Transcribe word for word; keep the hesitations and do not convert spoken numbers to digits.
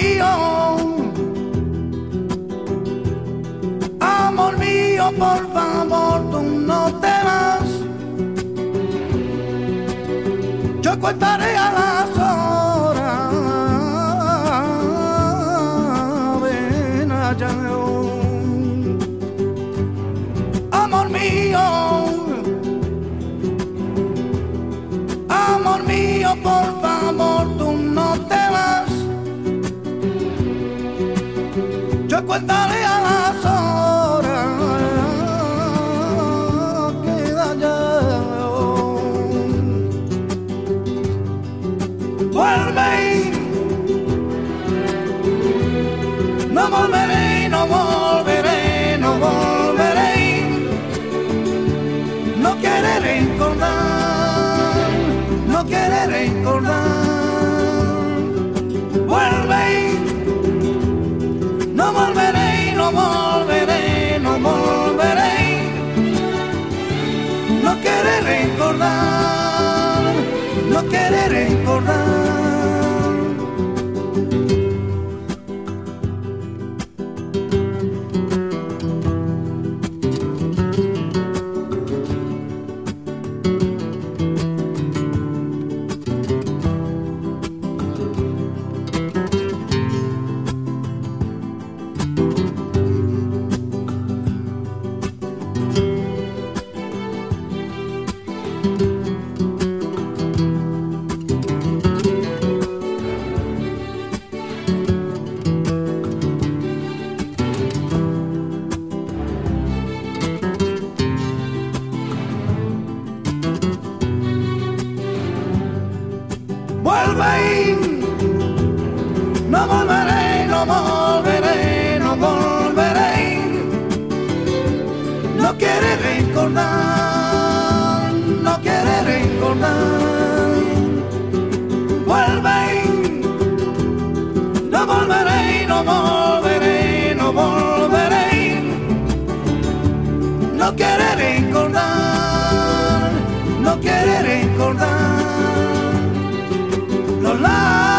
mío, amor mío, por favor, tú no te vas. Yo contaré a las horas, ven allá. Amor mío, amor mío, por favor, tú no te vas. Yo contaré a las horas, queda ya. Vuelve, no volveré, no volveré, no volveré. No quiere recordar, no quiere recordar. Vuelve, no volveré, no volveré, no volveré. No quiere recordar, no quiere recordar. Vuelve, no volveré, no volveré, no volveré. No quiere recordar, no quiere recordar. Vuelve, no volveré, no volveré, no volveré. No quiere recordar, no quiere recordar. La